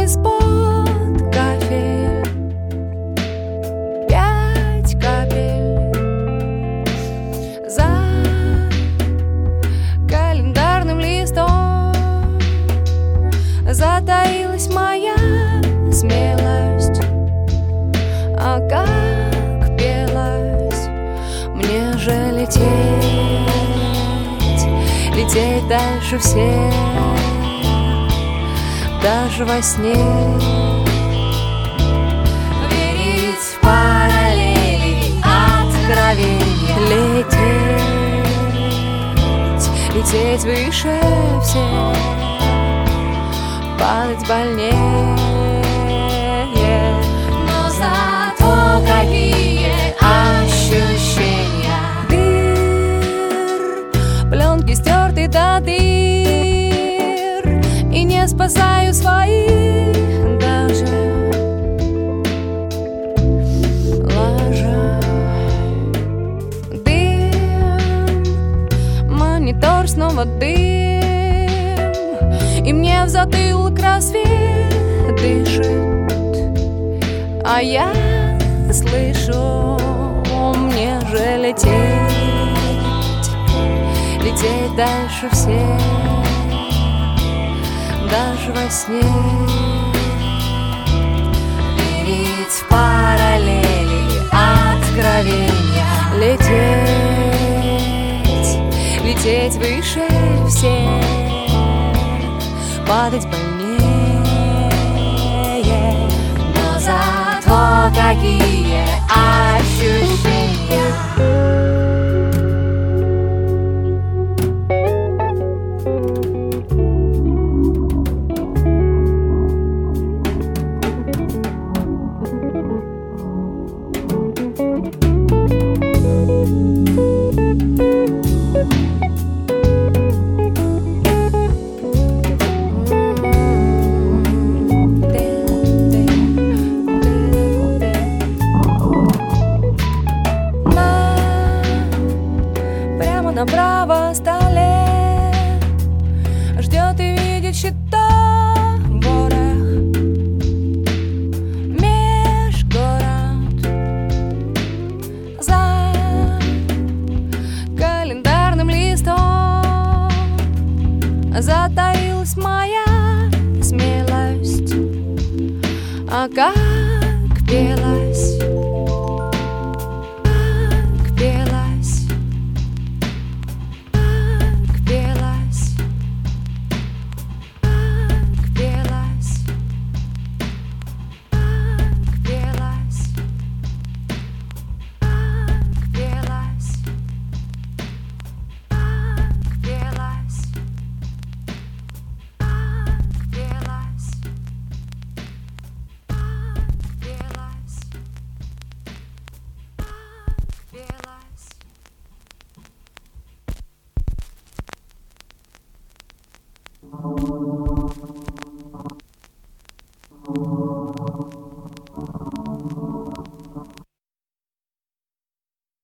из-под кафель, 5 капель за календарным листом. Затаилась моя смелость, а как пелась, мне же лететь дальше всех, даже во сне. Верить в параллели, откровения, лететь выше всех, падать больнее. Но зато какие ощущения! Дыр, пленки стерты до дыр, и не спасаю своих даже, ложа. Дым, монитор снова дым, и мне в затылок рассвет дышит, а я слышу, мне же лететь дальше всех, даже во сне. Верить в параллели, откровения, лететь выше всех, падать больнее. Но зато какие ощущения! Направо столе ждет и видит счета ворох, межгород за календарным листом.